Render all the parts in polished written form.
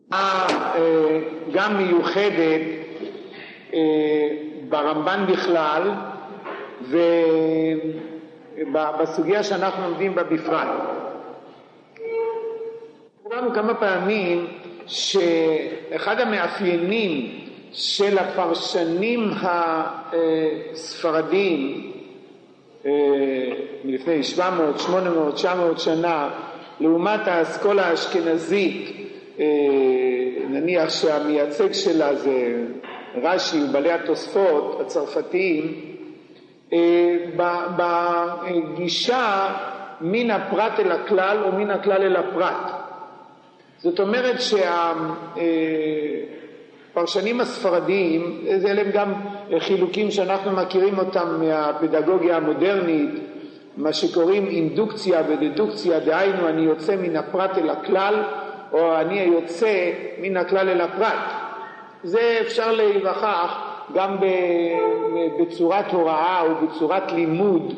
גם מיוחדת ברמב"ן בכלל ובסוגיה שאנחנו עומדים בה בפרט. אמרנו כמה פעמים שאחד המאפיינים של הפרשנים הספרדים מלפני 700, 800, 900 שנה לעומת האסכולה האשכנזית, נניח שהמייצג שלה זה רש"י ובעלי התוספות הצרפתיים, בגישה מן הפרט אל הכלל או מן הכלל אל הפרט. זאת אומרת שהפרשנים הספרדיים, אלה הם גם חילוקים שאנחנו מכירים אותם מהפדגוגיה המודרנית, מה שקוראים אינדוקציה ודדוקציה, דהיינו אני יוצא מן הפרט אל הכלל או אני יוצא מן הכלל אל הפרט. זה אפשר להיווכח גם בצורת הוראה או בצורת לימוד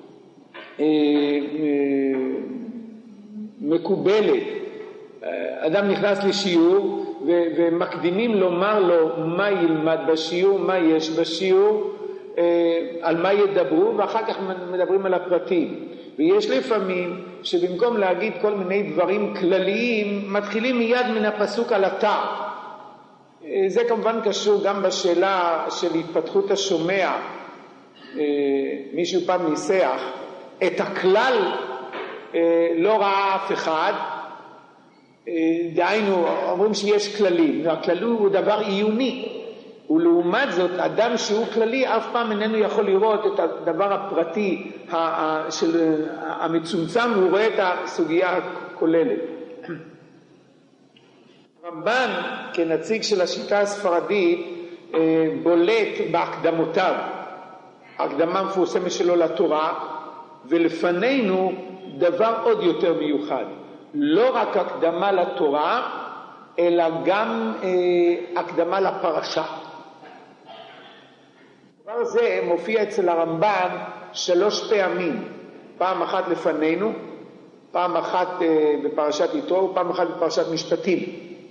מקובלת. אדם נכנס לשיעור ומקדימים לומר לו מה ילמד בשיעור, מה יש בשיעור, על מה ידברו, ואחר כך מדברים על הפרטים. ויש לפעמים שבמקום להגיד כל מיני דברים כלליים מתחילים מיד מן הפסוק על התא. זה כמובן קשור גם בשאלה של התפתחות השומע. מישהו פעם ניסח את הכלל לא ראה אף אחד, דהיינו אומרים שיש כללים, הכלל הוא דבר עיוני, ולעומת זאת אדם שהוא כללי אף פעם איננו יכול לראות את הדבר הפרטי המצומצם, הוא רואה את הסוגיה הכוללת. רמב"ן כנציג של השיטה הספרדית בולט בהקדמותיו, הקדמה מפורסמת שלו לתורה, ולפנינו דבר עוד יותר מיוחד, לא רק הקדמה לתורה אלא גם הקדמה לפרשה. הדבר הזה מופיע אצל הרמב"ן 3 פעמים, פעם אחת לפנינו, פעם אחת בפרשת יתרו ופעם אחת בפרשת משפטים.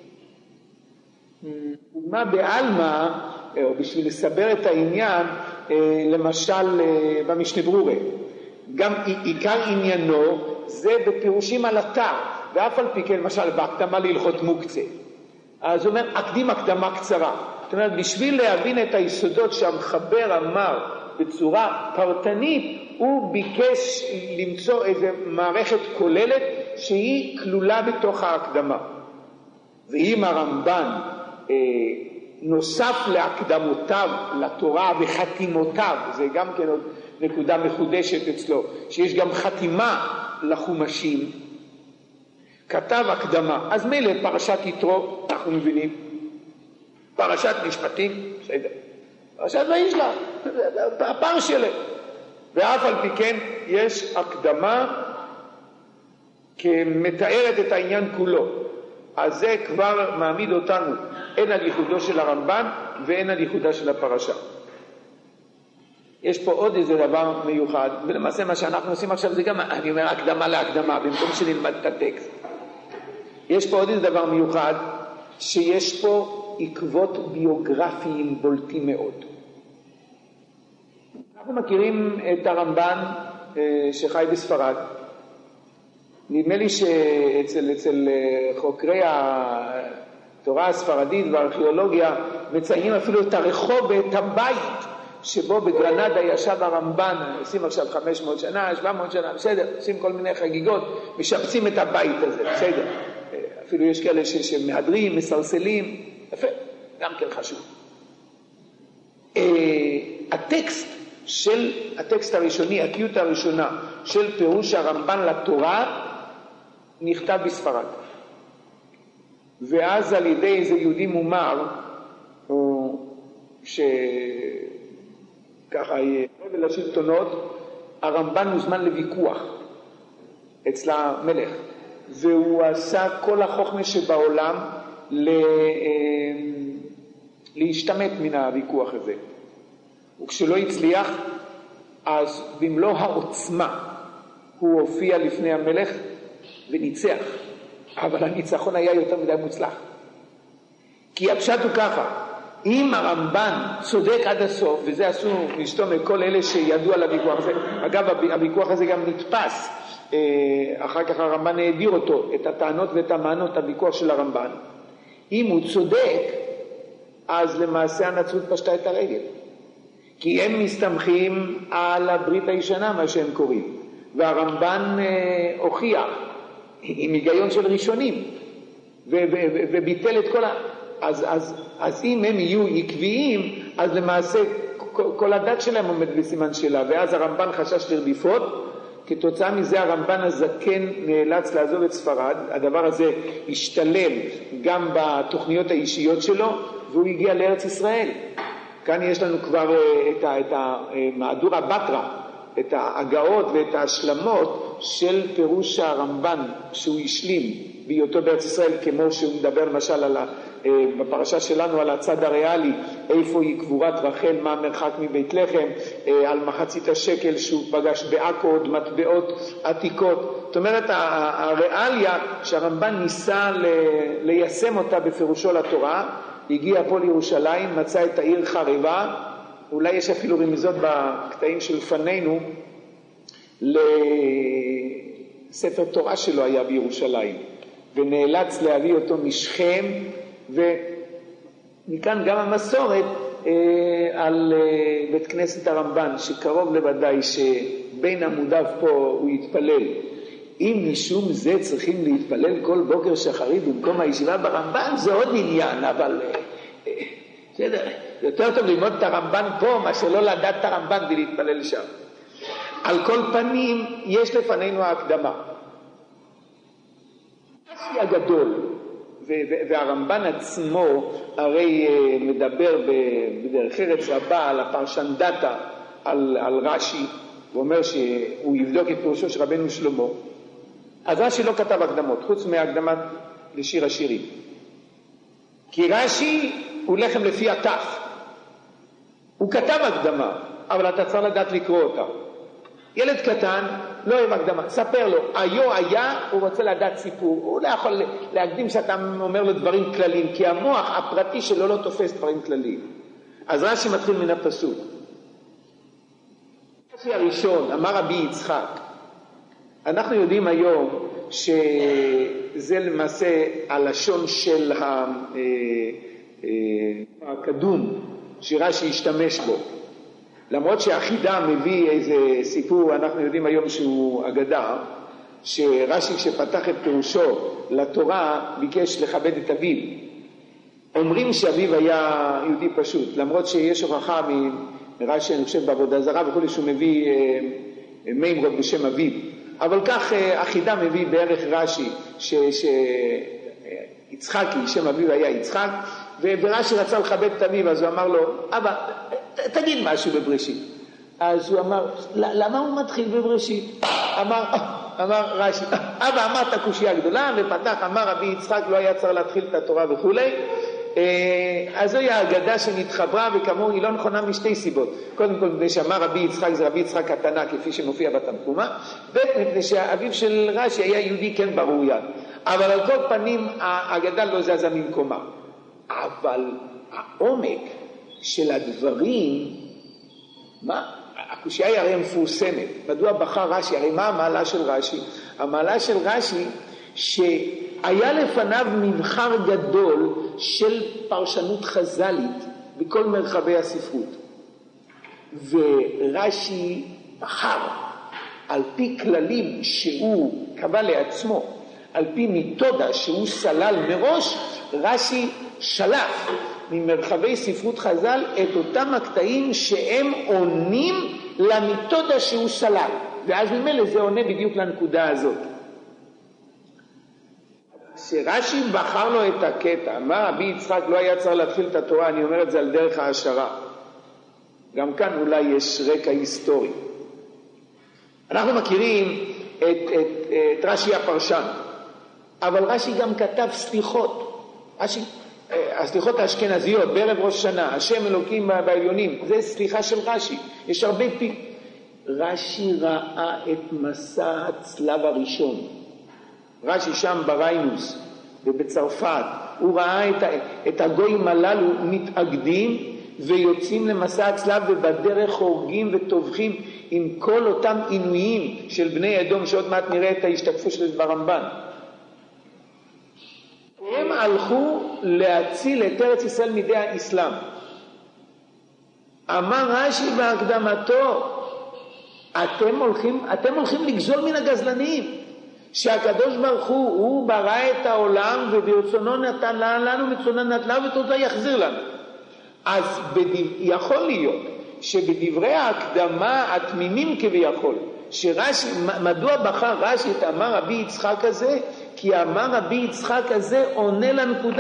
ומה בעלמא, או בשביל לסבר את העניין, למשל במשנה ברורה, גם עיקר עניינו זה בפירושים על התא, ואף על פי כן למשל בהקדמה להלכות מוקצה. אז הוא אומר, אקדים הקדמה קצרה. זאת אומרת, בשביל להבין את היסודות שהמחבר אמר בצורה פרטנית, הוא ביקש למצוא איזו מערכת כוללת שהיא כלולה בתוך ההקדמה. ואם הרמב"ן נוסף להקדמותיו לתורה וחתימותיו, זה גם כן עוד נקודה מחודשת אצלו, שיש גם חתימה לחומשים, כתב הקדמה. אז מילא פרשת יתרו, אנחנו מבינים, פרשת משפטים, בסדר, פרשת וישלח, הפר שלהם, ואף על פי כן יש הקדמה כמתארת את העניין כולו. אז זה כבר מעמיד אותנו הן על ייחודו של הרמב"ן והן על ייחודה של הפרשה. יש פה עוד איזה דבר מיוחד, ולמעשה מה שאנחנו עושים עכשיו זה גם, אני אומר, הקדמה להקדמה, במקום שנלמד את הטקסט. יש פה עוד איזה דבר מיוחד, שיש פה עקבות ביוגרפיים בולטים מאוד. אנחנו מכירים את הרמב"ן שחי בספרד. נדמה לי שאצל חוקרי התורה הספרדית והארכיאולוגיה מציינים אפילו את הרחוב ואת הבית שבו בגרנדה ישב הרמב"ן. עושים עכשיו 500 שנה, 700 שנה, בסדר, עושים כל מיני חגיגות, משפצים את הבית הזה, בסדר. אפילו יש כאלה שמהדרים, מסרסלים, יפה, גם כן חשוב. הטקסט הראשוני, הקיוטה הראשונה של פירוש הרמב"ן לתורה נכתב בספרד, ואז על ידי איזה יהודי מומר שככה רבל השלטונות, הרמב"ן מוזמן לוויכוח אצל המלך, והוא עשה כל החוכמה שבעולם להשתמט מן הוויכוח הזה, וכשלא הצליח אז במלוא העוצמה הוא הופיע לפני המלך וניצח, אבל הניצחון היה יותר מדי מוצלח. כי הפשט הוא ככה, אם הרמב"ן צודק עד הסוף, וזה עשו לשתום כל אלה שידעו על הוויכוח הזה, אגב הוויכוח הזה גם נתפס, אחר כך הרמב"ן העביר אותו, את הטענות ואת המענות, הוויכוח של הרמב"ן. אם הוא צודק, אז למעשה הנצרות פשטה את הרגל. כי הם מסתמכים על הברית הישנה, מה שהם קוראים. והרמב"ן הוכיח, עם היגיון של ראשונים, וביטל את כל אז אם הם יהיו עקביים, אז למעשה כל הדת שלהם עומד בסימן שלה, ואז הרמב"ן חשש לרדיפות, כתוצאה מזה הרמב"ן הזקן נאלץ לעזוב את ספרד, הדבר הזה השתלם גם בתוכניות האישיות שלו, והוא הגיע לארץ ישראל. כאן יש לנו כבר את המהדורה בתרא, את ההגאות ואת ההשלמות של פירוש הרמב"ן שהוא השלים בהיותו בארץ ישראל, כמו שהוא מדבר למשל על בפרשה שלנו על הצד הריאלי, איפה היא קבורת רחל, מה המרחק מבית לחם, על מחצית השקל שהוא פגש בעכו, עוד מטבעות עתיקות. זאת אומרת, הריאליה שהרמב"ן ניסה ליישם אותה בפירושו לתורה, הגיע פה לירושלים, מצא את העיר חריבה, אולי יש אפילו רמיזות בקטעים שלפנינו לספר תורה שלו היה בירושלים, ונאלץ להביא אותו משכם, ומכאן גם המסורת על בית כנסת הרמב"ן, שקרוב לוודאי שבין עמודיו פה הוא יתפלל. אם משום זה צריכים להתפלל כל בוקר שחרית במקום הישיבה ברמב"ן, זה עוד עניין, אבל בסדר, יותר טוב ללמוד את הרמב"ן פה, מה שלא לדעת את הרמב"ן ולהתפלל שם. על כל פנים, יש לפנינו ההקדמה. רש"י הגדול, והרמב"ן עצמו הרי מדבר בדרך ארץ רבה על הפרשן דתא, על רש"י, ואומר שהוא יבדוק את פירושו של רבנו שלמה. אז רש"י לא כתב הקדמות, חוץ מהקדמת לשיר השירים. כי רש"י הוא לחם לפי התף. הוא כתב הקדמה, אבל אתה צריך לדעת לקרוא אותה. ילד קטן לא אוהב הקדמה, ספר לו, היה, הוא רוצה לדעת סיפור, הוא לא יכול להקדים שאתה אומר לו דברים כלליים, כי המוח הפרטי שלו לא תופס דברים כלליים. אז רש"י מתחיל מן הפסוק. רש"י הראשון, אמר רבי יצחק, אנחנו יודעים היום שזה למעשה הלשון של הקדום שרש"י השתמש בו. למרות שהחידה מביא איזה סיפור, אנחנו יודעים היום שהוא אגדה, שרש"י כשפתח את פירושו לתורה ביקש לכבד את אביו. אומרים שאביו היה יהודי פשוט, למרות שיש הוכחה מרש"י, אני חושב בעבודה זרה וכולי, שהוא מביא מימרות בשם אביו. אבל כך החידה מביא בערך רש"י, שיצחקי, שם אביו היה יצחק, ורש"י רצה לכבד את אביו, אז הוא אמר לו, אבא, תגיד משהו בבראשית. אז הוא אמר, למה הוא מתחיל בבראשית? אמר רש"י, אבא אמרת קושיה גדולה, ופתח, אמר רבי יצחק, לא היה צריך להתחיל את התורה וכולי. אז זוהי האגדה שנתחברה, וכאמור היא לא נכונה משתי סיבות. קודם כל, מפני שאמר רבי יצחק, זה רבי יצחק התנא, כפי שמופיע בתנחומא, מפני שהאביו של רש"י היה יהודי כן ברור יד. אבל על כל פנים, האגדה לא זזה ממקומה. אבל העומק של הדברים, מה? הקושיה היא הרי מפורסמת. מדוע בחר רש"י? הרי מה המעלה של רש"י? המעלה של רש"י שהיה לפניו מבחר גדול של פרשנות חז"לית בכל מרחבי הספרות. ורש"י בחר על פי כללים שהוא קבע לעצמו, על פי מיתודה שהוא סלל מראש, רש"י שלף ממרחבי ספרות חז"ל את אותם הקטעים שהם עונים למיתודה שהוא סלל, ואז ממילא זה עונה בדיוק לנקודה הזאת. שרש"י בחר לו את הקטע, אמר רבי יצחק לא היה צריך להתחיל את התורה, אני אומר את זה על דרך ההשערה. גם כאן אולי יש רקע היסטורי. אנחנו מכירים את רש"י הפרשן, אבל רש"י גם כתב סליחות. הסליחות האשכנזיות בערב ראש שנה, השם אלוקים בעליונים, זה סליחה של רש"י. יש הרבה רש"י ראה את מסע הצלב הראשון. רש"י שם בריינוס ובצרפת הוא ראה את הגויים הללו מתאגדים ויוצאים למסע הצלב, ובדרך הורגים וטובחים עם כל אותם עינויים של בני אדום, שעוד מעט נראה את ההשתקפות של ברמב"ן. הם הלכו להציל את ארץ ישראל מידי האסלאם. אמר רש"י בהקדמתו, אתם הולכים לגזול מן הגזלנים, שהקדוש ברוך הוא ברא את העולם וברצונו נתן לנו, מצונו נטלה ותודה יחזיר לנו. אז יכול להיות שבדברי ההקדמה התמימים כביכול, מדוע בחר רש"י את אמר רבי יצחק הזה? כי אמר רבי יצחק הזה עונה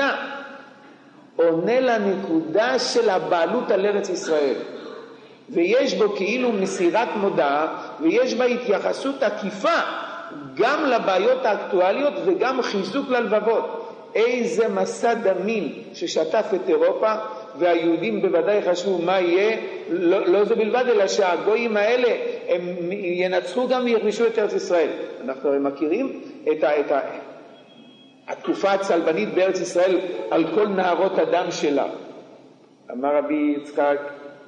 לנקודה של הבעלות על ארץ ישראל, ויש בו כאילו מסירת מודעה, ויש בה התייחסות עקיפה גם לבעיות האקטואליות וגם חיזוק ללבבות. איזה מסע דמים ששטף את אירופה, והיהודים בוודאי חשבו מה יהיה, לא זה בלבד, אלא שהגויים האלה הם ינצחו גם ויכבשו את ארץ ישראל. אנחנו הרי מכירים את התקופה הצלבנית בארץ ישראל על כל נהרות הדם שלה. אמר רבי יצחק,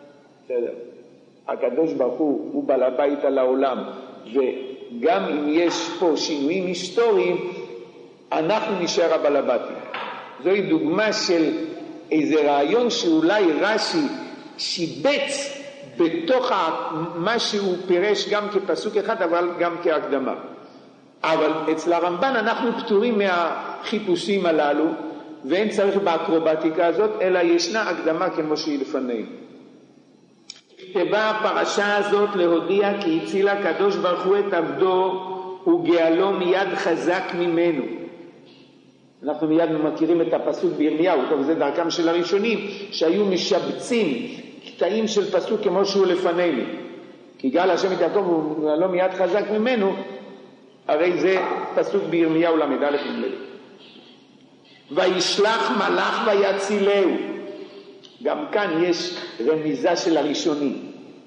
הקדוש ברוך הוא בעל הבית על העולם, וגם אם יש פה שינויים היסטוריים, אנחנו נשאר הבעל הבית. זוהי דוגמה של איזה רעיון שאולי רש"י שיבץ בתוך מה שהוא פירש גם כפסוק אחד, אבל גם כהקדמה. אבל אצל הרמב"ן אנחנו פטורים מהחיפושים הללו, ואין צריך באקרובטיקה הזאת, אלא ישנה הקדמה כמו שהיא לפנינו. כתבה הפרשה הזאת להודיע כי הציל הקדוש ברוך הוא את עבדו וגאלו מיד חזק ממנו. אנחנו מיד מכירים את הפסוק בירמיהו, וזה דרכם של הראשונים שהיו משבצים קטעים של פסוק כמו שהוא לפנינו. כי גאל השם את יעקב וגאלו מיד חזק ממנו, הרי זה פסוק בירמיהו למד א' נדמה לי. וישלח מלאך ויצילהו. גם כאן יש רמיזה של הראשונים.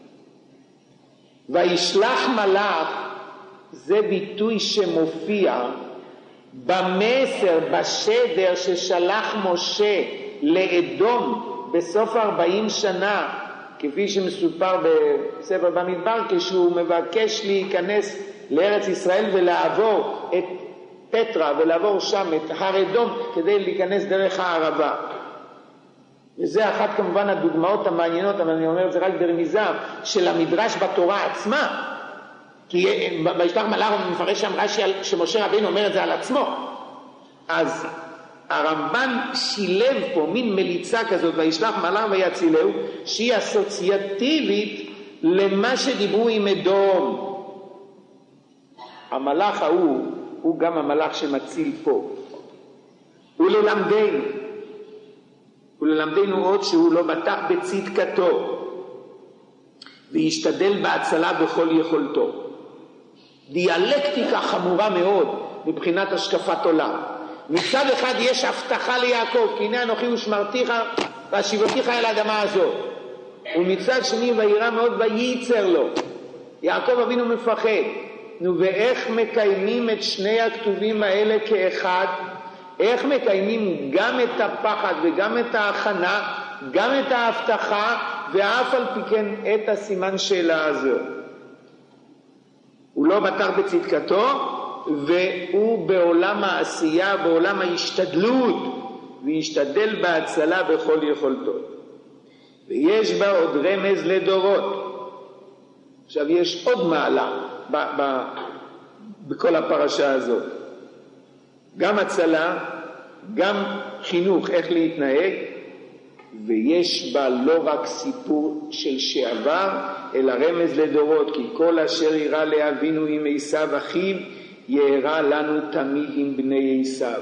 וישלח מלאך זה ביטוי שמופיע במסר, בשדר ששלח משה לאדום בסוף 40 שנה, כפי שמסופר בספר במדבר, כשהוא מבקש להיכנס לארץ ישראל ולעבור את פטרה ולעבור שם את הר אדום כדי להיכנס דרך הערבה. וזה אחת כמובן הדוגמאות המעניינות, אבל אני אומר את זה רק ברמיזה של המדרש בתורה עצמה, כי בישלח מלאך הוא מפרש שם רש"י שמשה רבינו אומר את זה על עצמו. אז הרמב"ן שילב פה מין מליצה כזאת, וישלח מלאך ויצילהו, שהיא אסוציאטיבית למה שדיברו עם אדום. המלאך הוא גם המלאך שמציל פה. וללמדנו עוד שהוא לא בטח בצדקתו וישתדל בהצלה בכל יכולתו. דיאלקטיקה חמורה מאוד מבחינת השקפת עולם. מצד אחד יש הבטחה ליעקב, כי הנה אנוכי ושמרתיך והשיבותיך אל האדמה הזאת, ומצד שני וירא מאוד וייצר לו. יעקב אבינו מפחד. ואיך מקיימים את שני הכתובים האלה כאחד? איך מקיימים גם את הפחד וגם את ההכנה, גם את ההבטחה, ואף על פי כן את הסימן שאלה הזו? הוא לא בטח בצדקתו, והוא בעולם העשייה, בעולם ההשתדלות, וישתדל בהצלה בכל יכולתו. ויש בה עוד רמז לדורות. עכשיו יש עוד מעלה בכל הפרשה הזאת. גם הצלה, גם חינוך איך להתנהג, ויש בה לא רק סיפור של שעבר, אלא רמז לדורות, כי כל אשר ירא לאבינו עם עשיו אחיו, ירא לנו תמיד עם בני עשיו.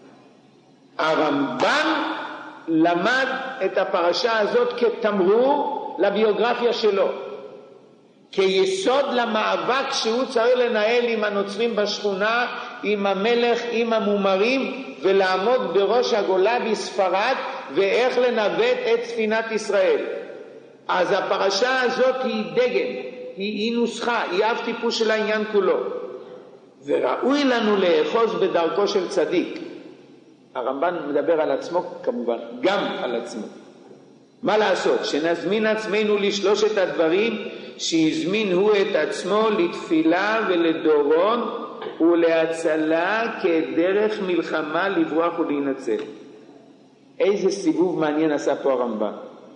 הרמב"ן למד את הפרשה הזאת כתמרור לביוגרפיה שלו, כיסוד למאבק שהוא צריך לנהל עם הנוצרים בשכונה, עם המלך, עם המומרים, ולעמוד בראש הגולה בספרד, ואיך לנווט את ספינת ישראל. אז הפרשה הזאת היא דגם, היא נוסחה, היא אב טיפוס של העניין כולו. וראוי לנו לאחוז בדרכו של צדיק. הרמב"ן מדבר על עצמו כמובן, גם על עצמו. מה לעשות? שנזמין עצמנו לשלושת הדברים שהזמין הוא את עצמו לתפילה ולדורון ולהצלה כדרך מלחמה לברוח ולהינצל. איזה סיבוב מעניין עשה פה הרמב"ן.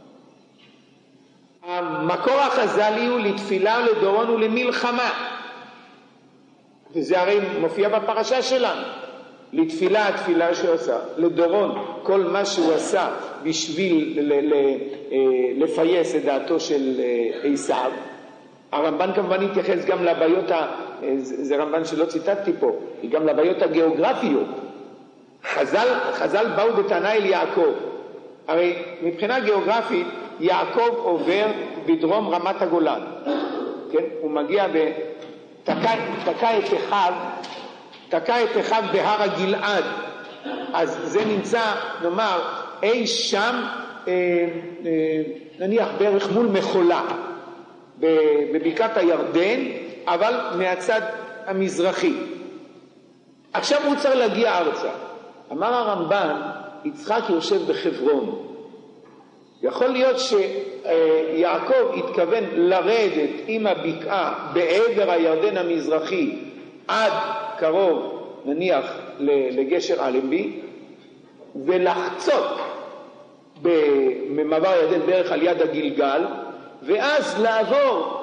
המקור החז"לי הוא לתפילה ולדורון ולמלחמה, וזה הרי מופיע בפרשה שלנו. לתפילה, התפילה שהוא עשה, לדורון, כל מה שהוא עשה בשביל לפייס את דעתו של עשיו. הרמב"ן כמובן התייחס גם לבעיות, זה רמב"ן שלא ציטטתי פה, גם לבעיות הגיאוגרפיות. חז"ל באו בטענה אל יעקב. הרי מבחינה גיאוגרפית יעקב עובר בדרום רמת הגולן, כן? הוא מגיע תקע את אחיו בהר הגלעד, אז זה נמצא, נאמר, אי שם, נניח בערך מול מחולה בבקעת הירדן, אבל מהצד המזרחי. עכשיו הוא צריך להגיע ארצה. אמר הרמב"ן, יצחק יושב בחברון. יכול להיות שיעקב התכוון לרדת עם הבקעה בעבר הירדן המזרחי עד קרוב נניח לגשר אלנבי, ולחצות במעבר ירדן בערך על יד הגלגל, ואז לעבור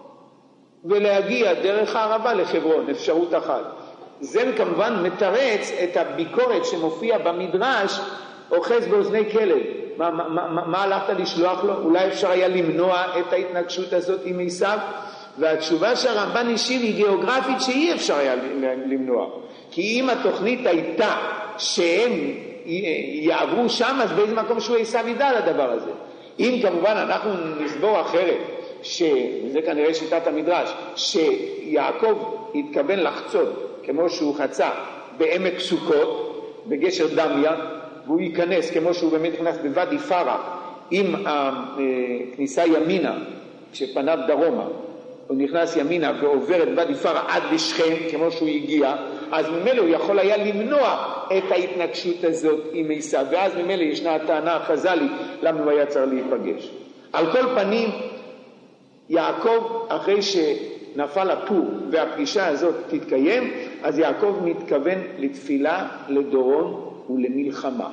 ולהגיע דרך הערבה לחברון, אפשרות אחת. זה כמובן מתרץ את הביקורת שמופיע במדרש, אוחז באוזני כלב. מה הלכת לשלוח לו? אולי אפשר היה למנוע את ההתנגשות הזאת עם עשיו? והתשובה שהרמב"ן השיב היא גיאוגרפית שאי אפשר היה למנוע. כי אם התוכנית הייתה שהם יעברו שם, אז באיזה מקום שהוא עשיו ידע על הדבר הזה. אם כמובן אנחנו נסבור אחרת, וזה כנראה שיטת המדרש, שיעקב התכוון לחצות כמו שהוא חצה בעמק סוכות, בגשר דמיה, והוא ייכנס כמו שהוא באמת נכנס בוואדי פרה עם הכניסה ימינה, כשפניו דרומה, הוא נכנס ימינה ועובר את ואדי פרה עד לשכם כמו שהוא הגיע, אז ממילא הוא יכול היה למנוע את ההתנגשות הזאת עם עשיו, ואז ממילא ישנה הטענה החז"לית למה הוא היה צריך להיפגש. על כל פנים, יעקב אחרי שנפל הפור והפגישה הזאת תתקיים, אז יעקב מתכוון לתפילה, לדורון ולמלחמה.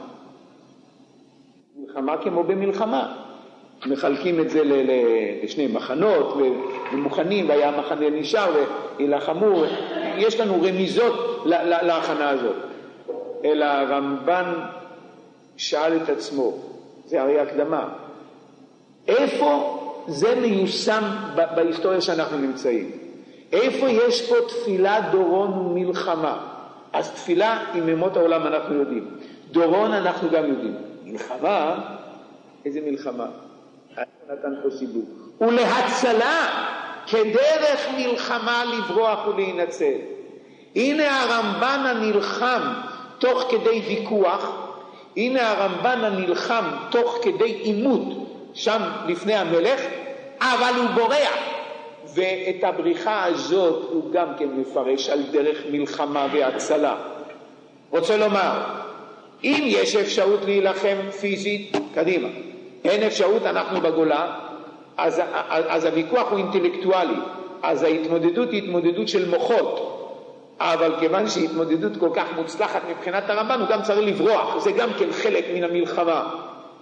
מלחמה כמו במלחמה. מחלקים את זה לשני מחנות ומוכנים, והיה מחנה נשאר וילחמו. יש לנו רמיזות להכנה הזאת. אלא הרמב"ן שאל את עצמו, זה הרי הקדמה, איפה זה מיושם בהיסטוריה שאנחנו נמצאים? איפה יש פה תפילה, דורון ומלחמה? אז תפילה עם ימות העולם אנחנו יודעים, דורון אנחנו גם יודעים. מלחמה, איזה מלחמה? נתן פה סיבוב. ולהצלה כדרך מלחמה לברוח ולהינצל. הנה הרמב"ן הנלחם תוך כדי ויכוח, הנה הרמב"ן הנלחם תוך כדי עימות שם לפני המלך, אבל הוא בורח. ואת הבריחה הזאת הוא גם כן מפרש על דרך מלחמה והצלה. רוצה לומר, אם יש אפשרות להילחם פיזית, קדימה. אין אפשרות, אנחנו בגולה, אז הוויכוח הוא אינטלקטואלי, אז ההתמודדות היא התמודדות של מוחות, אבל כיוון שהיא התמודדות כל כך מוצלחת מבחינת הרמב"ן, הוא גם צריך לברוח, זה גם כן חלק מן המלחמה.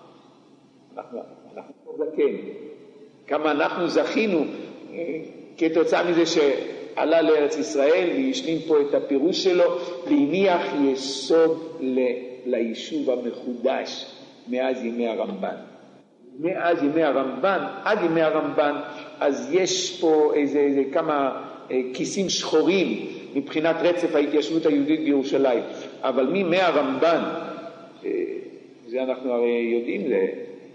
אנחנו זכן, כמה אנחנו זכינו כתוצאה מזה שעלה לארץ ישראל והשלים פה את הפירוש שלו, והניח יסוד ליישוב המחודש מאז ימי הרמב"ן. מאז ימי הרמב"ן עד ימי הרמב"ן, אז יש פה איזה כמה כיסים שחורים מבחינת רצף ההתיישבות היהודית בירושלים, אבל מימי הרמב"ן, זה אנחנו הרי יודעים, זה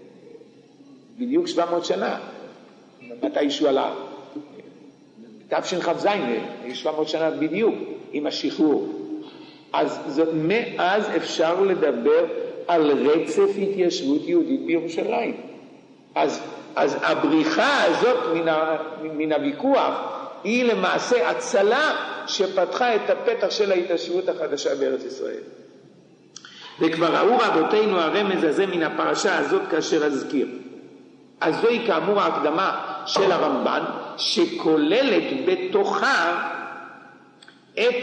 בדיוק 700 שנה, מתי ישו עלה? תשכ"ז, 700 שנה בדיוק עם השחרור. אז מאז אפשר לדבר על רצף התיישבות יהודית בירושלים. אז הבריחה הזאת מן הוויכוח היא למעשה הצלה שפתחה את הפתח של ההתיישבות החדשה בארץ ישראל. וכבר ראו רבותינו הרמז הזה מן הפרשה הזאת כאשר אזכיר. אז זוהי כאמור ההקדמה של הרמב"ן, שכוללת בתוכה את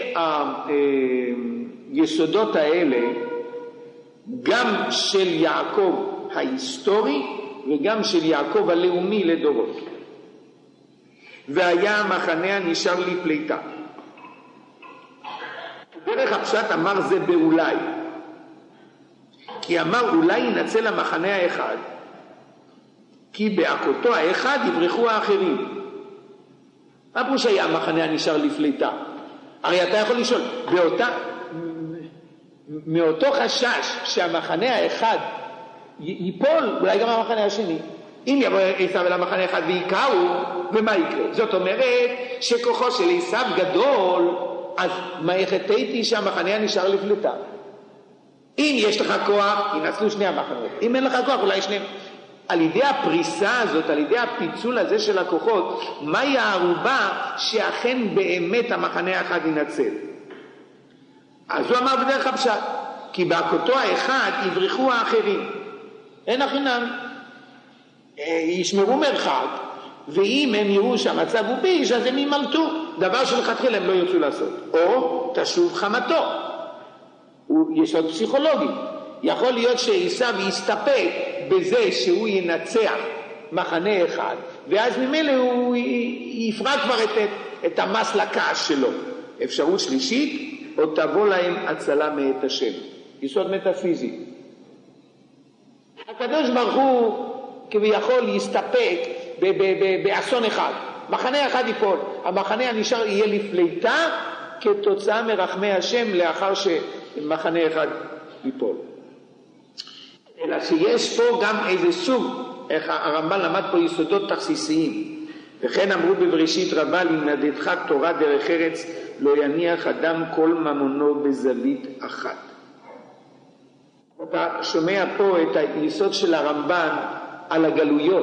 היסודות האלה, גם של יעקב ההיסטורי וגם של יעקב הלאומי לדורות. והיה המחנה הנשאר לפליטה. דרך הפשט אמר זה באולי, כי אמר אולי ינצל המחנה האחד, כי בהכותו האחד יברחו האחרים. מה פירוש היה המחנה הנשאר לפליטה? הרי אתה יכול לשאול, מאותו חשש שהמחנה האחד ייפול, אולי גם המחנה השני. אם יבוא עשיו אל המחנה האחד ויקעו, ומה יקרה? זאת אומרת שכוחו של עשיו גדול, אז מה יחטאתי שהמחנה הנשאר לפליטה? אם יש לך כוח, ינצלו שני המחנות. אם אין לך כוח, אולי שניהם. על ידי הפריסה הזאת, על ידי הפיצול הזה של הכוחות, מהי הערובה שאכן באמת המחנה האחד ינצל? אז הוא אמר בדרך הפשט, כי בהכותו האחד יברחו האחרים. אין החינם. ישמרו מרחק, ואם הם יראו שהמצב הוא ביש, אז הם ימלטו. דבר שלכתחילה הם לא ירצו לעשות. או תשוב חמתו. הוא יסוד פסיכולוגי. יכול להיות שעשיו יסתפק בזה שהוא ינצח מחנה אחד, ואז ממילא הוא יפרע כבר את המס לכעס שלו. אפשרות שלישית, או תבוא להם הצלה מאת השם. יסוד מטאפיזי. הקדוש ברוך הוא כביכול יסתפק באסון אחד. מחנה אחד ייפול. המחנה הנשאר יהיה לפליטה כתוצאה מרחמי השם לאחר שמחנה אחד ייפול. אלא שיש פה גם איזה סוג, איך הרמב"ן למד פה יסודות תכסיסיים. וכן אמרו בבראשית רבה, לימדתך תורה דרך ארץ, לא יניח אדם כל ממונו בזווית אחת. אתה שומע פה את היסוד של הרמב"ן על הגלויות.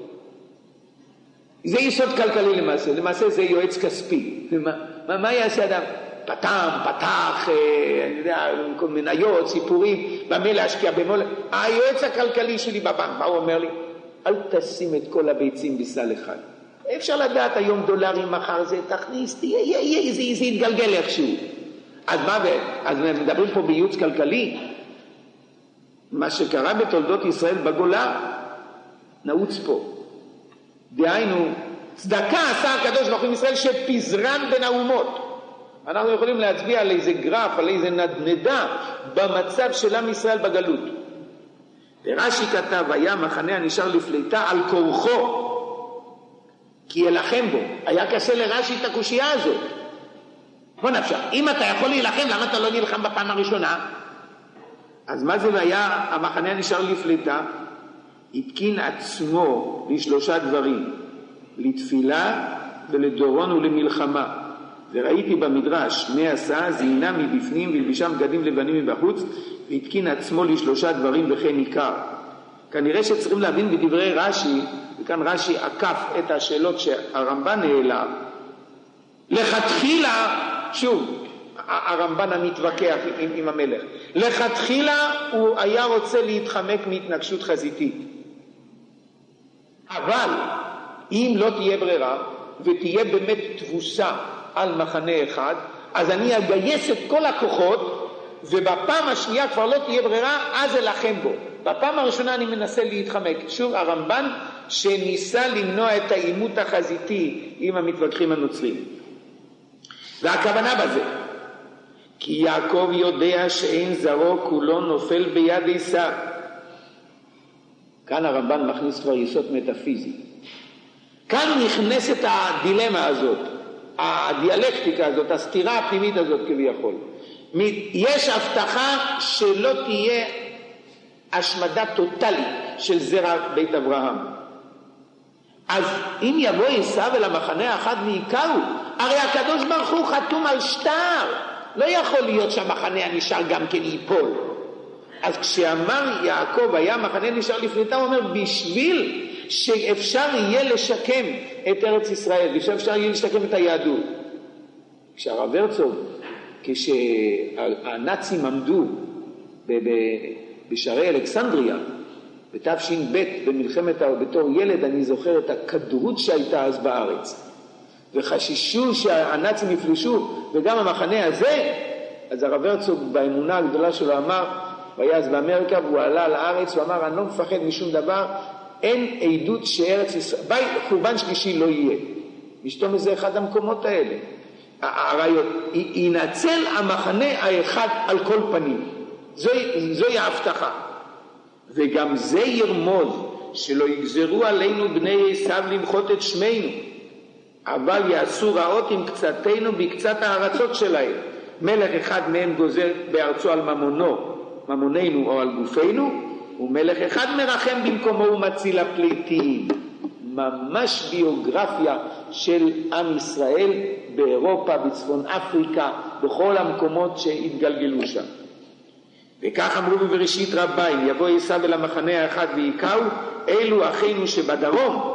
זה יסוד כלכלי למעשה, למעשה זה יועץ כספי. מה יעשה אדם? פתח, אני יודע, כל מניות, סיפורים, במה להשקיע במול. היועץ הכלכלי שלי בבנק, מה הוא אומר לי? אל תשים את כל הביצים בסל אחד. אפשר לדעת היום דולרים, מחר זה תכניס, זה יתגלגל איכשהו. אז מה, אז מדברים פה בייעוץ כלכלי? מה שקרה בתולדות ישראל בגולה, נעוץ פה. דהיינו, צדקה עשה הקדוש ברוך הוא ישראל שפיזרן בין האומות. אנחנו יכולים להצביע על איזה גרף, על איזה נדנדה במצב של עם ישראל בגלות. ורש"י כתב, היה מחנה הנשאר לפליטה על כורחו, כי ילחם בו. היה קשה לרש"י את הקושייה הזאת. בוא נפשך, אם אתה יכול להילחם, למה אתה לא נלחם בפעם הראשונה? אז מה זה היה המחנה הנשאר לפליטה? התקין עצמו לשלושה דברים, לתפילה ולדורון ולמלחמה. וראיתי במדרש, מה עשה, זינה מבפנים ולבישם בגדים לבנים מבחוץ, והתקין עצמו לשלושה דברים וכן עיקר. כנראה שצריכים להבין בדברי רש"י, וכאן רש"י עקף את השאלות שהרמב"ן העלה. לכתחילה, שוב, הרמב"ן המתווכח עם המלך, לכתחילה הוא היה רוצה להתחמק מהתנגשות חזיתית. אבל אם לא תהיה ברירה ותהיה באמת תבוסה על מחנה אחד, אז אני אגייס את כל הכוחות, ובפעם השנייה כבר לא תהיה ברירה, אז אלחם בו. בפעם הראשונה אני מנסה להתחמק. שוב, הרמב"ן שניסה למנוע את העימות החזיתי עם המתווכחים הנוצרים. והכוונה בזה, כי יעקב יודע שאין זרו כולו נופל ביד עשיו. כאן הרמב"ן מכניס כבר יסוד מטאפיזי. כאן נכנסת הדילמה הזאת, הדיאלקטיקה הזאת, הסתירה הפנימית הזאת כביכול. יש הבטחה שלא תהיה השמדה טוטלית של זרע בית אברהם. אז אם יבוא עשיו אל המחנה האחד ויקעו, הרי הקדוש ברוך הוא חתום על שטר. לא יכול להיות שהמחנה הנשאר גם כן ייפול. אז כשאמר יעקב היה מחנה נשאר לפליטה, הוא אומר בשביל שאפשר יהיה לשקם את ארץ ישראל, ואפשר יהיה לשקם את היהדות. כשהרב הרצוג, כשהנאצים עמדו בשערי אלכסנדריה, בתש"ב, במלחמת, בתור ילד, אני זוכר את הכדרות שהייתה אז בארץ, וחששו שהנאצים יפלשו, וגם המחנה הזה, אז הרב הרצוג באמונה הגדולה שלו אמר, והיה אז באמריקה, והוא עלה לארץ, הוא אמר, אני לא מפחד משום דבר, אין עדות שארץ ישראל, חורבן שלישי לא יהיה. משתום זה אחד המקומות האלה. הרעיון, ינצל המחנה האחד על כל פנים. זוהי ההבטחה. וגם זה ירמוז, שלא יגזרו עלינו בני עשיו למחות את שמנו, אבל יעשו רעות עם קצתנו בקצת הארצות שלהם. מלך אחד מהם גוזר בארצו על ממוננו או על גופנו, ומלך אחד מרחם במקומו ומציל הפליטים. ממש ביוגרפיה של עם ישראל באירופה, בצפון אפריקה, בכל המקומות שהתגלגלו שם. וכך אמרו בבראשית רביים, יבוא עשיו אל המחנה האחד ויקראו, אלו אחינו שבדרום.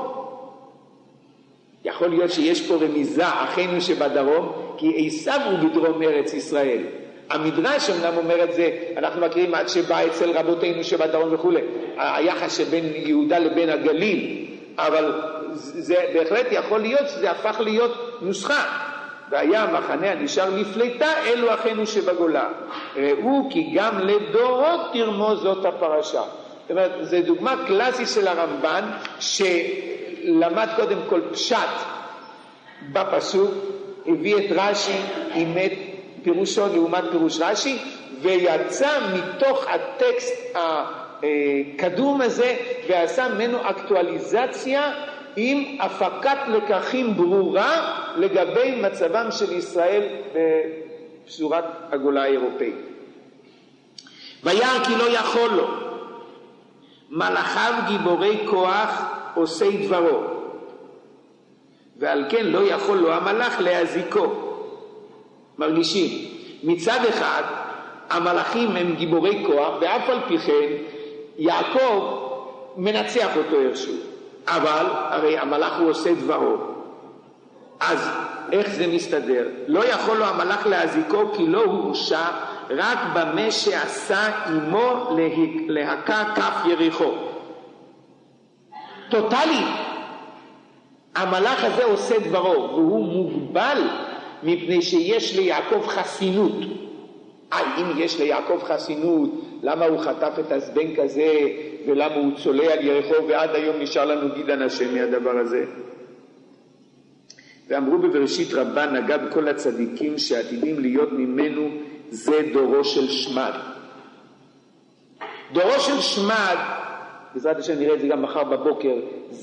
יכול להיות שיש פה רמיזה, אחינו שבדרום, כי עשיו הוא בדרום ארץ ישראל. המדרש אמנם אומר את זה, אנחנו מכירים עד שבא אצל רבותינו שבדרום וכו', היחס שבין יהודה לבין הגליל, אבל זה בהחלט יכול להיות שזה הפך להיות נוסחה. והיה המחנה הנשאר לפליטה, אלו אחינו שבגולה. ראו כי גם לדורות תרמוז זאת הפרשה. זאת אומרת, זו דוגמה קלאסית של הרמב"ן, שלמד קודם כל פשט בפסוק, הביא את רש"י עם את פירושו לעומת פירוש רש"י, ויצא מתוך הטקסט הקדום הזה, ועשה ממנו אקטואליזציה עם הפקת לקחים ברורה לגבי מצבם של ישראל בצורת הגולה האירופאית. וירא כי לא יכול לו, מלאכיו גיבורי כוח עושי דברו, ועל כן לא יכול לו המלאך להזיקו. מרגישים, מצד אחד המלאכים הם גיבורי כוח, ואף על פי כן יעקב מנצח אותו איכשהו, אבל הרי המלאך הוא עושה דברו. אז איך זה מסתדר? לא יכול לו המלאך להזיקו, כי לא הוא הורשע רק במה שעשה עמו להקה כף יריחו. טוטלי, המלאך הזה עושה דברו, והוא מוגבל מפני שיש ליעקב חסינות. אם יש ליעקב חסינות, למה הוא חטף את הזבנג הזה, ולמה הוא צולע על יריחו, ועד היום נשאר לנו גידן השם מהדבר הזה? ואמרו בבראשית רבה, נגע בכל הצדיקים שעתידים להיות ממנו, זה דורו של שמד. דורו של שמד, בעזרת השם נראה את זה גם מחר בבוקר,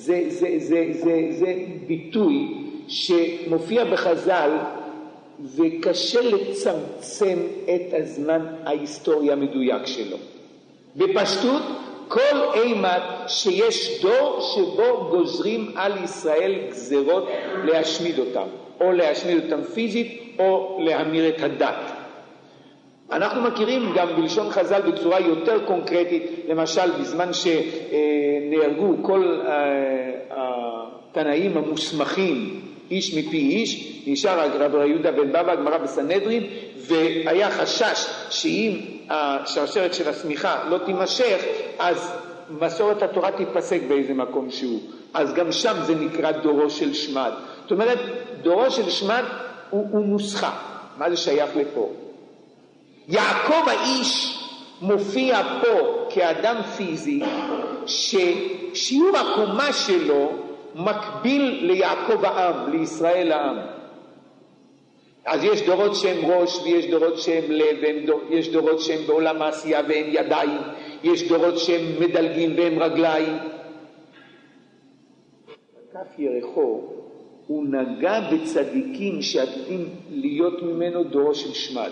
זה ביטוי שמופיע בחז"ל, וקשה לצמצם את הזמן ההיסטוריה המדויק שלו. בפשטות, כל אימת שיש דור שבו גוזרים על ישראל גזרות להשמיד אותם, או להשמיד אותם פיזית, או להמיר את הדת. אנחנו מכירים גם בלשון חז"ל בצורה יותר קונקרטית, למשל בזמן שנהרגו כל התנאים המוסמכים, איש מפי איש, נשאר רב יהודה בן בבא, הגמרא בסנהדרין, והיה חשש שאם השרשרת של הסמיכה לא תימשך, אז מסורת התורה תיפסק באיזה מקום שהוא. אז גם שם זה נקרא דורו של שמד. זאת אומרת, דורו של שמד הוא נוסחה. מה זה שייך לפה? יעקב האיש מופיע פה כאדם פיזי, ששיעור הקומה שלו מקביל ליעקב העם, לישראל העם. אז יש דורות שהם ראש, ויש דורות שהם לב, יש דורות שהם בעולם העשייה והם ידיים, יש דורות שהם מדלגים והם רגליים. כף יריחו הוא נגע בצדיקים שעתידים להיות ממנו דורו של שמד.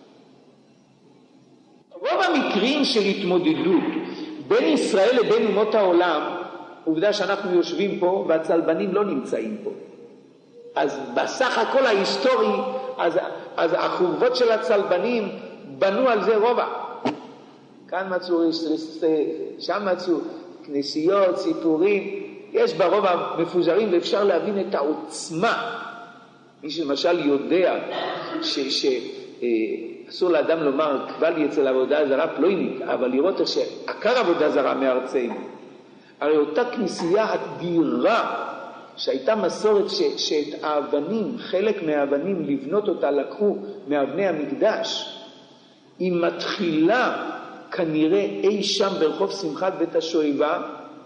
רוב המקרים של התמודדות בין ישראל לבין אומות העולם, עובדה שאנחנו יושבים פה והצלבנים לא נמצאים פה. אז בסך הכל ההיסטורי, אז החורבות של הצלבנים בנו על זה רובע. כאן מצאו, שם מצאו כנסיות, סיפורים, יש ברובע מפוזרים ואפשר להבין את העוצמה. מי שלמשל יודע אסור לאדם לומר קבל לי אצל עבודה זרה פלויניק, אבל לראות איך שעקר עבודה זרה מארצנו. הרי אותה כנסייה אדירה שהייתה מסורת שאת האבנים, חלק מהאבנים לבנות אותה לקחו מאבני המקדש, היא מתחילה כנראה אי שם ברחוב שמחת בית השואבה,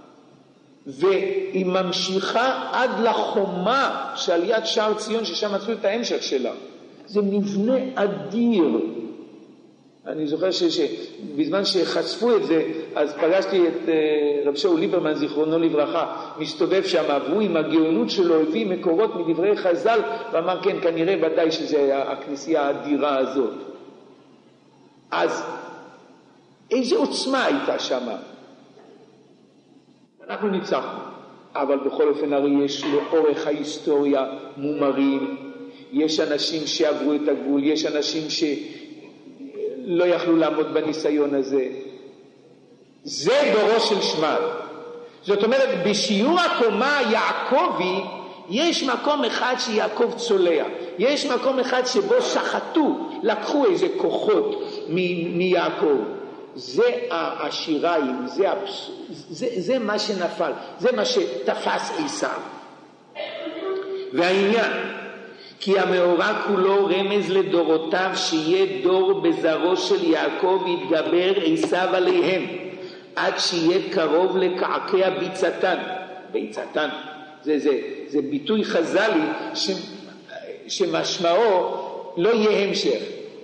והיא ממשיכה עד לחומה שעל יד שער ציון, ששם מצאו את ההמשך שלה. זה מבנה אדיר. אני זוכר שבזמן שחשפו את זה, אז פגשתי את רב שאול ליברמן, זיכרונו לברכה, מסתובב שם, והוא עם הגאונות שלו הביא מקורות מדברי חז"ל, ואמר כן, כנראה ודאי שזה הכנסייה האדירה הזאת. אז איזו עוצמה הייתה שם? אנחנו ניצחנו, אבל בכל אופן הרי יש לאורך ההיסטוריה מומרים, יש אנשים שעברו את הגבול, יש אנשים שלא יכלו לעמוד בניסיון הזה. זה דורו של שמד. זאת אומרת, בשיעור הקומה יעקבי יש מקום אחד שיעקב צולע, יש מקום אחד שבו שחטו, לקחו איזה כוחות מיעקב. זה השיריים, זה מה שנפל, זה מה שתפס עשיו. והעניין, כי המאורע כולו רמז לדורותיו, שיהיה דור בזרעו של יעקב יתגבר עשיו עליהם, עד שיהיה קרוב לקעקע ביצתן. זה ביטוי חז"לי שמשמעו לא יהיה המשך.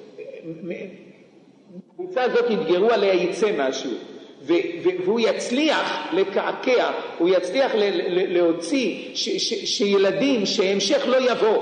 הביצה הזאת יתגרו עליה יצא משהו, והוא יצליח לקעקע, הוא יצליח להוציא שילדים שהמשך לא יבוא.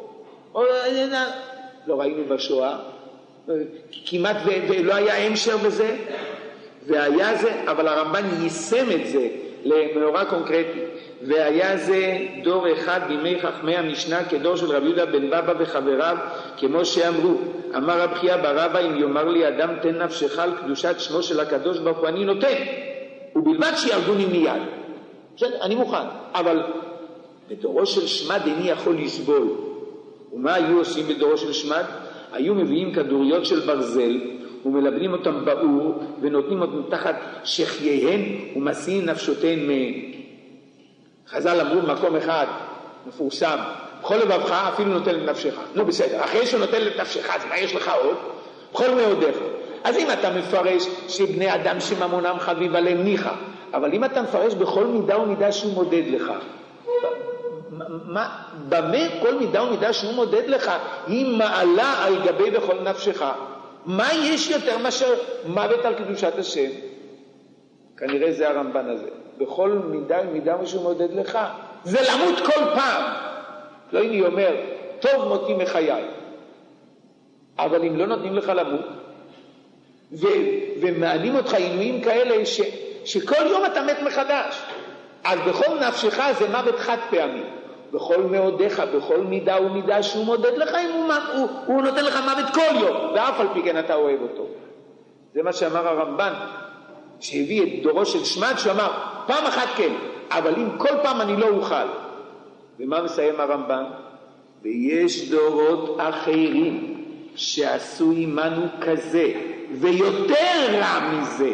לא ראינו בשואה, כמעט ולא היה המשך בזה, והיה זה, אבל הרמב"ן יישם את זה למאורע קונקרטי. והיה זה דור אחד בימי חכמי המשנה כדור של רבי יהודה בן בבא וחבריו, כמו שאמרו, אמר רב חייא בר אבא, אם יאמר לי אדם תן נפשך על קדושת שמו של הקדוש ברוך הוא, אני נותן, ובלבד שיהרגוני מיד. אני מוכן, אבל בדורו של שמד איני יכול לסבול. ומה היו עושים בדורו של שמד? היו מביאים כדוריות של ברזל ומלבנים אותם באור ונותנים אותם תחת שחייהן ומסיעים נפשותיהן מהן. חז"ל אמרו במקום אחד מפורסם, בכל לבבך אפילו נותן לנפשך. נו בסדר, אחרי שהוא נותן לנפשך, אז מה יש לך עוד? בכל מאודיך. אז אם אתה מפרש שבני אדם שממונם חביב עליהם ניחא, אבל אם אתה מפרש בכל מידה ומידה שהוא מודד לך, במה כל מידה ומידה שהוא מודד לך היא מעלה על גבי בכל נפשך? מה יש יותר מאשר מוות על קדושת השם? כנראה זה הרמב"ן הזה. בכל מידה ומידה שהוא מודד לך, זה למות כל פעם. לא הנה אומר, טוב מותי מחיי. אבל אם לא נותנים לך למות, ומענים אותך עינויים כאלה שכל יום אתה מת מחדש, אז בכל נפשך זה מוות חד פעמי. בכל מאודיך, בכל מידה ומידה שהוא מודד לך, הוא נותן לך מוות כל יום, ואף על פי כן אתה אוהב אותו. זה מה שאמר הרמב"ן, שהביא את דורו של שמד, שהוא אמר, פעם אחת כן, אבל אם כל פעם אני לא אוכל. ומה מסיים הרמב"ן? ויש דורות אחרים שעשו עמנו כזה, ויותר רע מזה.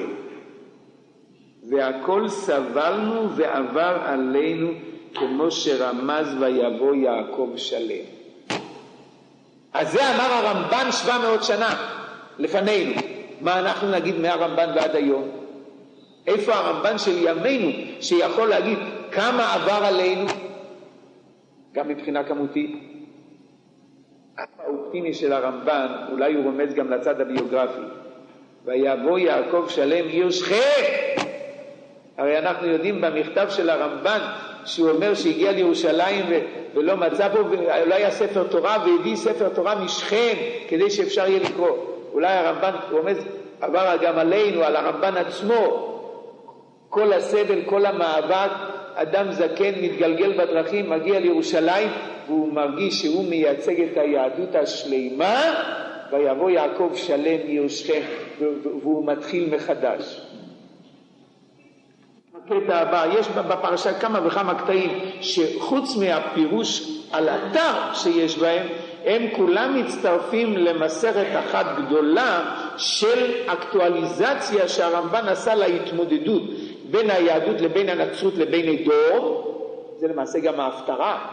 והכל סבלנו ועבר עלינו, כמו שרמז ויבוא יעקב שלם. אז זה אמר הרמב"ן 700 שנה לפנינו. מה אנחנו נגיד מהרמב"ן ועד היום? איפה הרמב"ן של ימינו שיכול להגיד כמה עבר עלינו? גם מבחינה כמותית. האופטימי של הרמב"ן, אולי הוא רומז גם לצד הביוגרפי. ויבוא יעקב שלם עיר שכם. הרי אנחנו יודעים במכתב של הרמב"ן שהוא אומר שהגיע לירושלים ולא מצא בו, ואולי היה ספר תורה והביא ספר תורה משכם כדי שאפשר יהיה לקרוא. אולי הרמב"ן רומז עבר גם עלינו, על הרמב"ן עצמו, כל הסבל, כל המאבק, אדם זקן מתגלגל בדרכים, מגיע לירושלים והוא מרגיש שהוא מייצג את היהדות השלימה, ויבוא יעקב שלם עיר שכם, והוא מתחיל מחדש. הקטע הבא, יש בפרשה כמה וכמה קטעים שחוץ מהפירוש על אתר שיש בהם, הם כולם מצטרפים למסכת אחת גדולה של אקטואליזציה שהרמב"ן עשה להתמודדות בין היהדות לבין הנצרות לבין הדור. זה למעשה גם ההפטרה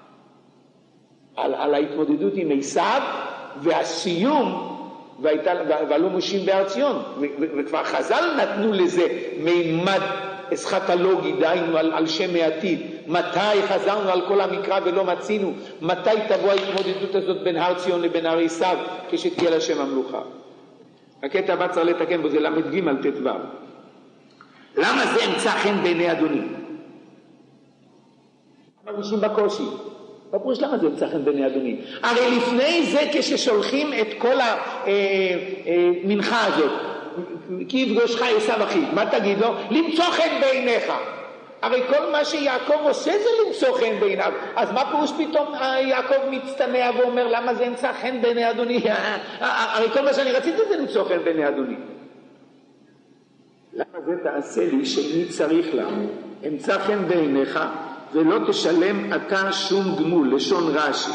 על ההתמודדות עם עשיו, והסיום ועלו מושיעים בהר ציון, וכבר חז"ל נתנו לזה מימד אסכטולוגי, דהיינו על שם העתיד. מתי חזרנו על כל המקרא ולא מצינו? מתי תבוא ההתמודדות הזאת בין הר ציון לבין הר עשיו כשתהיה לשם המלוכה? הקטע הבא צריך לתקן בו, זה למ"ג ט"ו. למה זה אמצא חן בעיני אדוני? מרגישים בקושי. בפירוש למה זה אמצא חן בעיני אדוני? הרי לפני זה כששולחים את כל המנחה הזאת, כי יפגושך עשיו אחיו, מה תגיד לו? למצוא חן בעיניך. הרי כל מה שיעקב עושה זה למצוא חן בעיניו. אז מה פירוש פתאום יעקב מצטנע ואומר למה זה אמצא חן בעיני אדוני? הרי כל מה שאני רציתי זה למצוא חן בעיני אדוני. למה זה תעשה לי שאני צריך לה? אמצא חן בעיניך ולא תשלם אתה שום גמול, לשון רש"י.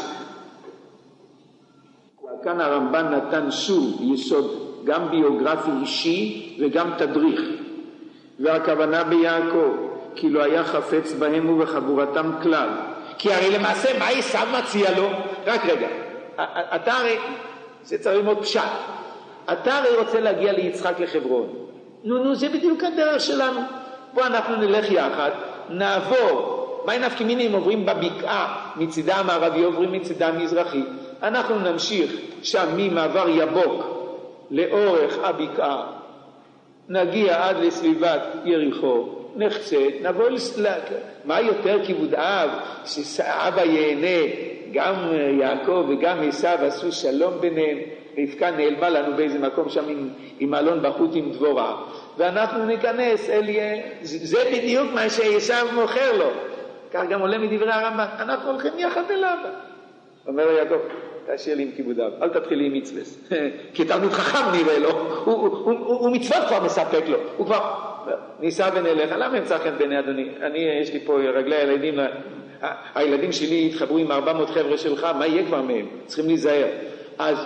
כאן הרמב"ן נתן שוב יסוד גם ביוגרפי אישי וגם תדריך. והכוונה ביעקב כי לא היה חפץ בהם ובחבורתם כלל. כי הרי למעשה מה עשיו מציע לו? רק רגע, אתה הרי, זה צריך ללמוד פשט, אתה הרי רוצה להגיע ליצחק לחברון. נו, זה בדיוק הדרך שלנו. בוא אנחנו נלך יחד, נעבור. מה נפקא מינה אם עוברים בבקעה מצידה המערבי, עוברים מצידה המזרחי? אנחנו נמשיך שם ממעבר יבוק לאורך הבקעה, נגיע עד לסביבת יריחו, נחצה, נבוא מה יותר כיבוד אב, שאבא ייהנה, גם יעקב וגם עשיו עשו שלום ביניהם, רבקה נעלמה לנו באיזה מקום שם עם אלון בחוט עם דבורה, ואנחנו ניכנס זה בדיוק מה שעשיו מוכר לו. כך גם עולה מדברי הרמב"ן, אנחנו הולכים יחד אליו. אומר יעקב, תשאיר לי עם כיבודיו, אל תתחיל לי עם מצווס. כי תלמיד חכם נראה לו, הוא מצוות כבר מספק לו, הוא כבר ניסה ונלך. למה אמצא חן בעיני אדוני? יש לי פה רגלי הילדים, הילדים שלי התחברו עם 400 חבר'ה שלך, מה יהיה כבר מהם? צריכים להיזהר. אז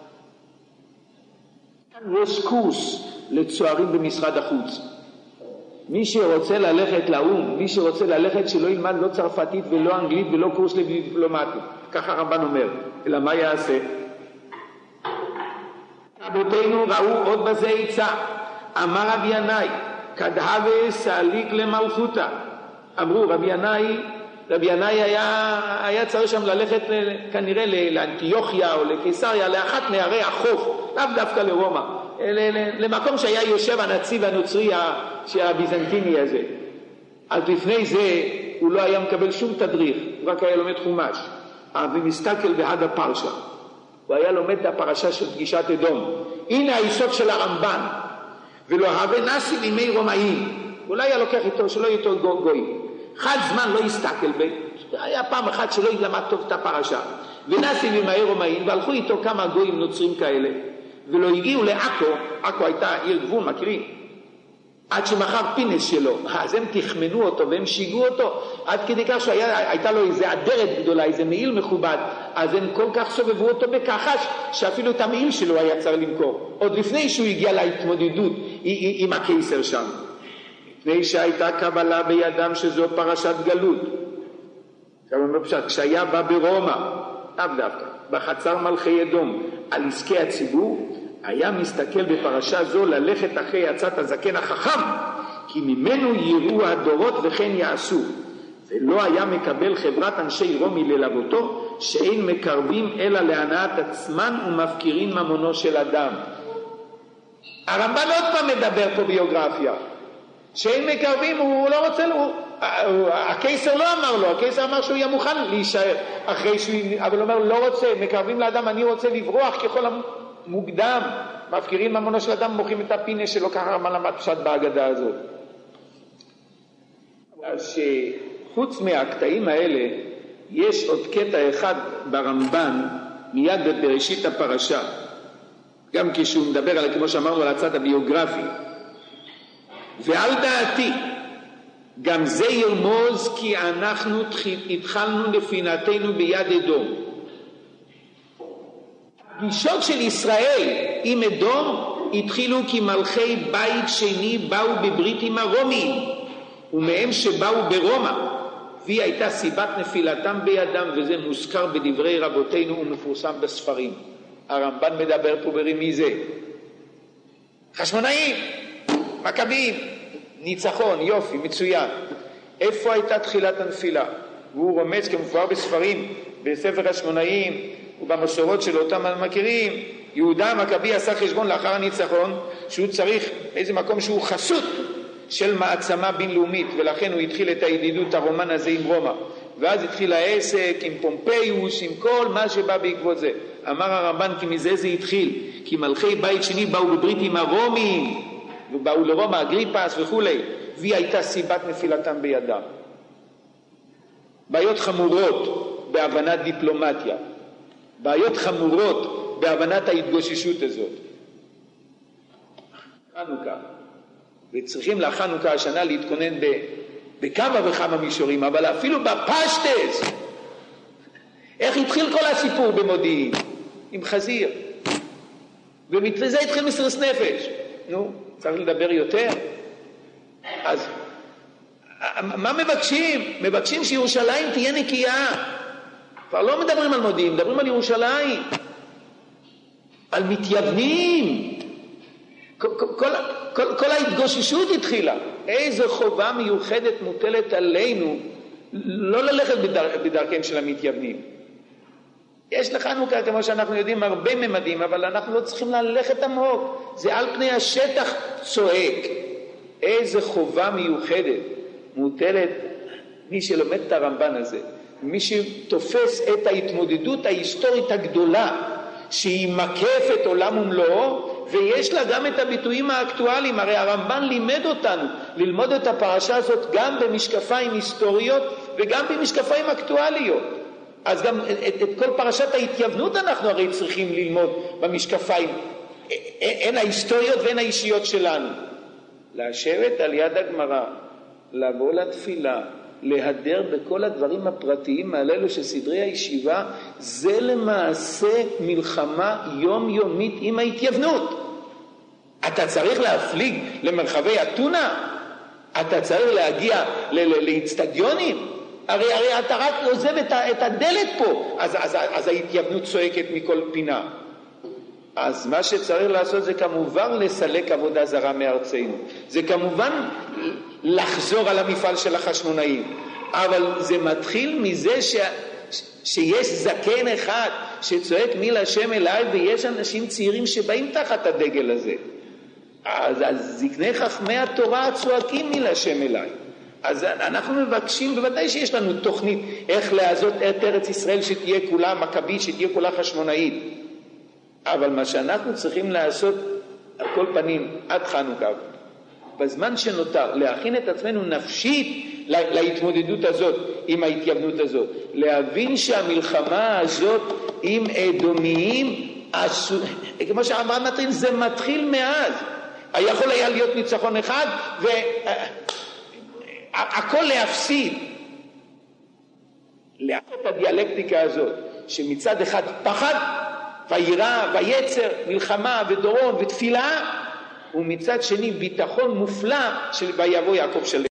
יש קורס לצוערים במשרד החוץ. מי שרוצה ללכת לאום, מי שרוצה ללכת שלא ילמד לא צרפתית ולא אנגלית ולא קורס לדיפלומטי. ככה הרמב"ן אומר. אלא מה יעשה? רבותינו ראו עוד בזה עצה. אמר רבי ינאי, כדהווה סליק למלכותה. אמרו רבי ינאי היה צריך שם ללכת כנראה לאנטיוכיה או לקיסריה, לאחת מערי החוף, לאו דווקא לרומא. למקום שהיה יושב הנציב הנוצרי הביזנטיני הזה. אז לפני זה הוא לא היה מקבל שום תדריך, הוא רק היה לומד חומש. ומסתכל בהד הפרשה, הוא היה לומד את הפרשה של פגישת אדום. הנה היסוד של הרמב"ן, ולא הווה נאסי בימי רומאים. אולי היה לוקח איתו שלא יהיה איתו גוי, חד זמן לא יסתכל היה פעם אחת שלא ילמד טוב את הפרשה, ונאסי בימי רומאים, והלכו איתו כמה גויים נוצרים כאלה, ולא הגיעו לעכו. עכו הייתה עיר גבול, מכירים? עד שמחר פינס שלו, אז הם תחמנו אותו והם שיגעו אותו, עד כדי כך שהייתה לו איזה אדרת גדולה, איזה מעיל מכובד, אז הם כל כך סובבו אותו בכחש, שאפילו את המעיל שלו היה צריך למכור, עוד לפני שהוא הגיע להתמודדות עם הקיסר שם. לפני שהייתה קבלה בידם שזו פרשת גלות. כשהיה בא ברומא, לאו דווקא, בחצר מלכי אדום, על עסקי הציבור, היה מסתכל בפרשה זו ללכת אחרי עצת הזקן החכם, כי ממנו יראו הדורות וכן יעשו. ולא היה מקבל חברת אנשי רומי ללוותו, שאין מקרבים אלא להנאת עצמן ומפקירים ממונו של אדם. הרמב"ן עוד פעם מדבר פה ביוגרפיה, שאין מקרבים, הוא לא רוצה, הקיסר לא אמר לו, הקיסר אמר שהוא יהיה מוכן להישאר אחרי שהוא, אבל הוא אומר לא רוצה, מקרבים לאדם, אני רוצה לברוח ככל מוקדם, מפקירים ממונו של אדם, מוכרים את הפינה שלו. ככה מה למד פשט בהגדה הזאת. אז שחוץ מהקטעים האלה יש עוד קטע אחד ברמב"ן מיד בראשית הפרשה, גם כשהוא מדבר על, כמו שאמרנו, על הצד הביוגרפי. ועל דעתי גם זה ירמוז כי אנחנו התחלנו לפינתנו ביד אדום. הפגישות של ישראל עם אדום התחילו כי מלכי בית שני באו בברית עם הרומיים, ומהם שבאו ברומא, והיא הייתה סיבת נפילתם בידם, וזה מוזכר בדברי רבותינו ומפורסם בספרים. הרמב"ן מדבר פה ברמיזה. חשמונאים, מכבים, ניצחון, יופי, מצוין. איפה הייתה תחילת הנפילה? והוא רומז כמפואר בספרים, בספר חשמונאים ובמסורות של אותם המכירים. יהודה המכבי עשה חשבון לאחר הניצחון שהוא צריך איזה מקום שהוא חסות של מעצמה בינלאומית, ולכן הוא התחיל את הידידות הרומן הזה עם רומא, ואז התחיל העסק עם פומפיוס, עם כל מה שבא בעקבות זה. אמר הרמב"ן כי מזה זה התחיל, כי מלכי בית שני באו בברית עם הרומיים, ובאו לרומא אגריפס וכולי, והיא הייתה סיבת נפילתם בידם. בעיות חמורות בהבנת דיפלומטיה, בעיות חמורות בהבנת ההתגוששות הזאת. חנוכה, וצריכים לחנוכה השנה להתכונן בכמה וכמה מישורים, אבל אפילו בפשטס, איך התחיל כל הסיפור במודיעין? עם חזיר, וזה התחיל מסרס נפש. נו, צריך לדבר יותר. אז מה מבקשים? מבקשים שירושלים תהיה נקייה. כבר לא מדברים על מודיעין, מדברים על ירושלים, על מתייוונים. כל ההתגוששות התחילה. איזו חובה מיוחדת מוטלת עלינו לא ללכת בדרכם של המתייוונים. יש לחנוכה, כמו שאנחנו יודעים, הרבה ממדים, אבל אנחנו לא צריכים ללכת עמוק. זה על פני השטח צועק. איזו חובה מיוחדת מוטלת, מי שלומד את הרמב"ן הזה, מי שתופס את ההתמודדות ההיסטורית הגדולה, שהיא מקפת עולם ומלואו, ויש לה גם את הביטויים האקטואליים. הרי הרמב"ן לימד אותנו ללמוד את הפרשה הזאת גם במשקפיים היסטוריות וגם במשקפיים אקטואליות. אז גם את כל פרשת ההתייוונות אנחנו הרי צריכים ללמוד במשקפיים, הן ההיסטוריות והן האישיות שלנו. לשבת על יד הגמרא, לבוא לתפילה, להדר בכל הדברים הפרטיים האלו של סדרי הישיבה, זה למעשה מלחמה יומיומית עם ההתייוונות. אתה צריך להפליג למרחבי אתונה? אתה צריך להגיע לאצטדיונים? הרי אתה רק עוזב את הדלת פה, אז ההתייוונות צועקת מכל פינה. אז מה שצריך לעשות זה כמובן לסלק עבודה זרה מארצנו, זה כמובן לחזור על המפעל של החשמונאים, אבל זה מתחיל מזה שיש זקן אחד שצועק מי להשם אליי, ויש אנשים צעירים שבאים תחת הדגל הזה. אז זקני חכמי התורה צועקים מי להשם אליי. אז אנחנו מבקשים, בוודאי שיש לנו תוכנית איך לעשות את ארץ ישראל שתהיה כולה מכבית, שתהיה כולה חשמונאית, אבל מה שאנחנו צריכים לעשות על כל פנים עד חנוכה, בזמן שנותר, להכין את עצמנו נפשית להתמודדות הזאת עם ההתייוונות הזאת, להבין שהמלחמה הזאת עם אדומיים, כמו שאמרנו, זה מתחיל מאז. יכול היה להיות ניצחון אחד והכל להפסיד. לאט את הדיאלקטיקה הזאת, שמצד אחד פחד וירא ויצר, מלחמה ודורון ותפילה, ומצד שני ביטחון מופלא של ויבוא יעקב שלם.